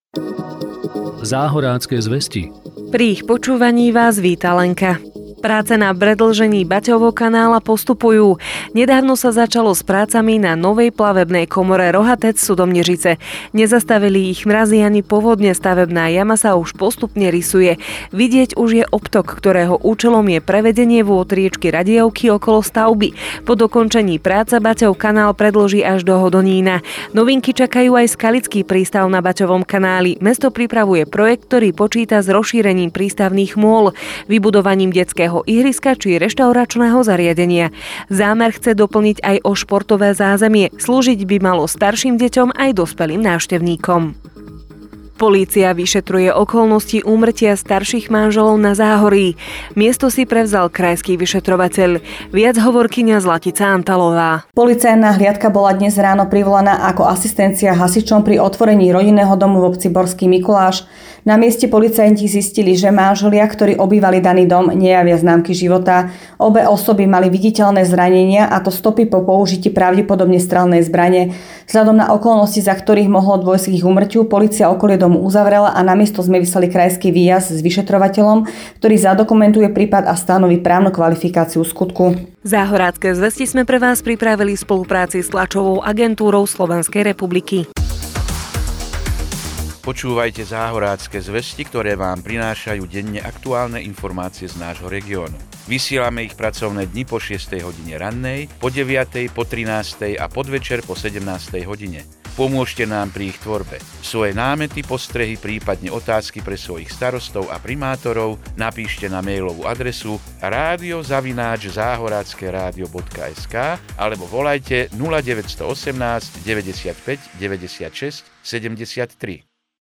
Záhorácké zvesti. Pri ich počúvaní vás víta Lenka. Práce na predĺžení Baťovho kanála postupujú. Nedávno sa začalo s prácami na novej plavebnej komore Rohatec Sudomnežice. Nezastavili ich mrazy ani povodne, stavebná jama sa už postupne rysuje. Vidieť už je obtok, ktorého účelom je prevedenie vôd riečky Radievky okolo stavby. Po dokončení práca Baťov kanál predĺží až do Hodonína. Novinky čakajú aj skalický prístav na Baťovom kanáli. Mesto pripravuje projekt, ktorý počíta s rozšírením prístavných môl, vybudovaním detského ihriska či reštauračného zariadenia. Zámer chce doplniť aj o športové zázemie. Slúžiť by malo starším deťom aj dospelým návštevníkom. Polícia vyšetruje okolnosti úmrtia starších manželov na Záhorí. Miesto si prevzal krajský vyšetrovateľ. Viac hovorkyňa Zlatica Antalová. Policajná hliadka bola dnes ráno privolaná ako asistencia hasičom pri otvorení rodinného domu v obci Borský Mikuláš. Na mieste policajti zistili, že manželia, ktorí obývali daný dom, nejavia známky života. Obe osoby mali viditeľné zranenia, a to stopy po použití pravdepodobne strelnej zbrane. Vzhľadom na okolnosti, za ktorých mohlo dôjsť k ich úmrtiu, polícia okolie domu uzavrela a na miesto sme vyslali krajský výjazd s vyšetrovateľom, ktorý zadokumentuje prípad a stanoví právnu kvalifikáciu skutku. Záhorácké zvesti sme pre vás pripravili v spolupráci s tlačovou agentúrou Slovenskej republiky. Počúvajte Záhorácké zvesti, ktoré vám prinášajú denne aktuálne informácie z nášho regiónu. Vysielame ich pracovné dni po 6. hodine rannej, po 9., po 13. a podvečer po 17. hodine. Pomôžte nám pri ich tvorbe. Svoje námety, postrehy, prípadne otázky pre svojich starostov a primátorov napíšte na mailovú adresu radio@zahorackeradio.sk alebo volajte 0918 95 96 73.